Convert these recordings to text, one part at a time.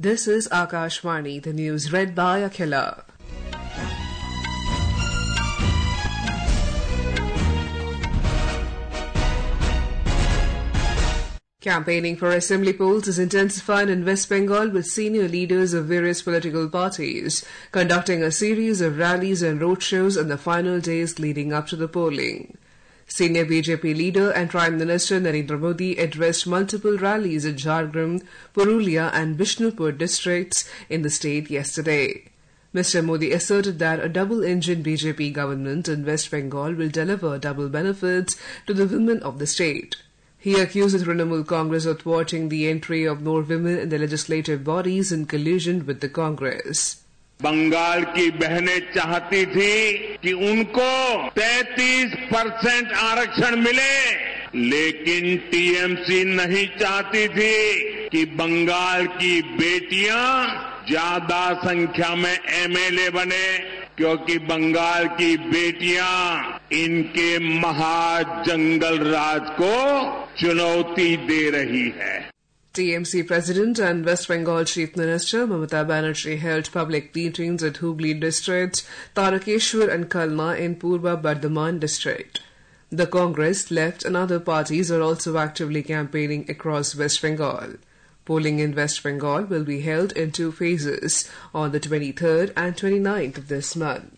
This is Akashvani, the news read by Akhila. Campaigning for assembly polls is intensified in West Bengal, with senior leaders of various political parties conducting a series of rallies and roadshows in the final days leading up to the polling. Senior BJP leader and Prime Minister Narendra Modi addressed multiple rallies in Jharkhand, Purulia and Bishnupur districts in the state yesterday. Mr. Modi asserted that a double-engine BJP government in West Bengal will deliver double benefits to the women of the state. He accused the Trinamool Congress of thwarting the entry of more women in the legislative bodies in collusion with the Congress. Bengal की बहनें चाहती थी कि उनको 33% आरक्षण मिले, लेकिन TMC नहीं चाहती थी कि बंगाल की बेटियां ज्यादा संख्या में एमएलए बने, क्योंकि बंगाल की बेटियां इनके महाजंगल राज को चुनौती दे रही है. TMC President and West Bengal Chief Minister Mamata Banerjee held public meetings at Hooghly district, Tarakeshwar and Kalna in Purba Bardhaman district. The Congress, Left and other parties are also actively campaigning across West Bengal. Polling in West Bengal will be held in two phases on the 23rd and 29th of this month.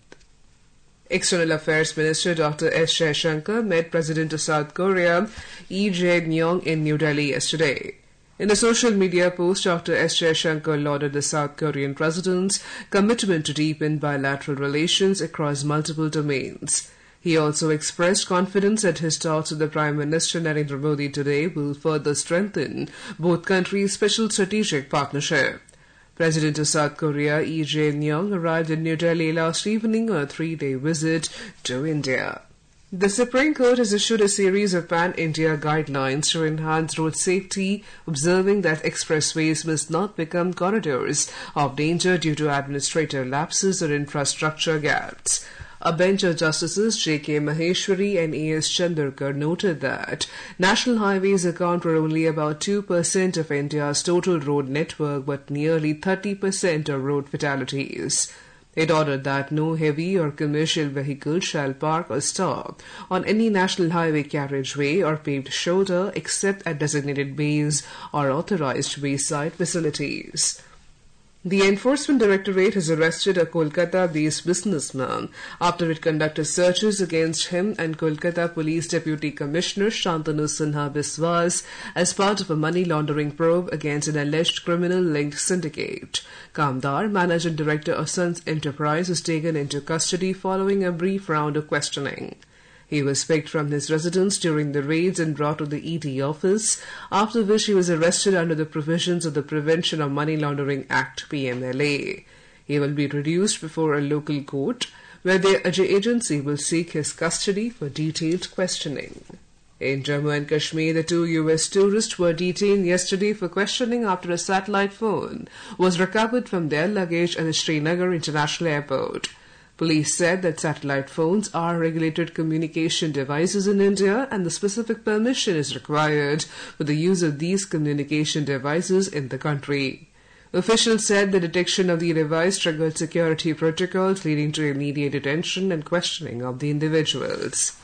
External Affairs Minister Dr. S. Jaishankar met President of South Korea Lee Jae-myung in New Delhi yesterday. In a social media post, Dr. S. Jaishankar lauded the South Korean president's commitment to deepen bilateral relations across multiple domains. He also expressed confidence that his talks with the Prime Minister Narendra Modi today will further strengthen both countries' special strategic partnership. President of South Korea Lee Jae-myung arrived in New Delhi last evening on a 3-day visit to India. The Supreme Court has issued a series of pan-India guidelines to enhance road safety, observing that expressways must not become corridors of danger due to administrative lapses or infrastructure gaps. A bench of Justices J.K. Maheshwari and A.S. Chandrakar noted that national highways account for only about 2% of India's total road network, but nearly 30% of road fatalities. It ordered that no heavy or commercial vehicle shall park or stop on any national highway carriageway or paved shoulder except at designated bays or authorized wayside facilities. The Enforcement Directorate has arrested a Kolkata-based businessman after it conducted searches against him and Kolkata Police Deputy Commissioner Shantanu Sinha Biswas as part of a money laundering probe against an alleged criminal-linked syndicate. Kamdar, Managing Director of Sun's Enterprise, was taken into custody following a brief round of questioning. He was picked from his residence during the raids and brought to the ED office, after which he was arrested under the provisions of the Prevention of Money Laundering Act (PMLA). He will be reduced before a local court, where the agency will seek his custody for detailed questioning. In Jammu and Kashmir, the 2 U.S. tourists were detained yesterday for questioning after a satellite phone was recovered from their luggage at the Srinagar International Airport. Police said that satellite phones are regulated communication devices in India and the specific permission is required for the use of these communication devices in the country. Officials said the detection of the device triggered security protocols leading to immediate detention and questioning of the individuals.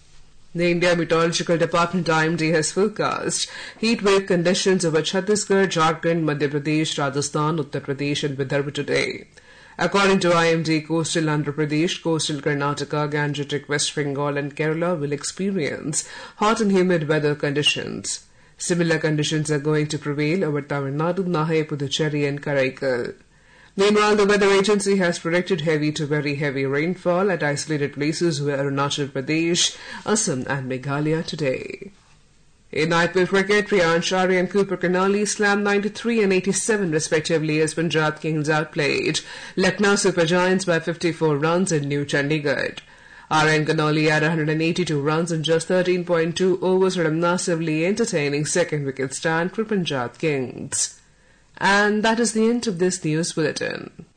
The India Meteorological Department IMD has forecast heat wave conditions over Chhattisgarh, Jharkhand, Madhya Pradesh, Rajasthan, Uttar Pradesh and Vidarbha today. According to IMD, coastal Andhra Pradesh, coastal Karnataka, Gangetic West Bengal and Kerala will experience hot and humid weather conditions. Similar conditions are going to prevail over Tamil Nadu, Nahe, Puducherry and Karaikal. Meanwhile, the weather agency has predicted heavy to very heavy rainfall at isolated places where Arunachal Pradesh, Assam and Meghalaya today. In IPL cricket, Priyansh Arya and Cooper Canali slammed 93 and 87 respectively as Punjab Kings outplayed Lucknow Super Giants by 54 runs in New Chandigarh. Arya and Canali had 182 runs in just 13.2 overs from a massively entertaining second wicket stand for Punjab Kings. And that is the end of this news bulletin.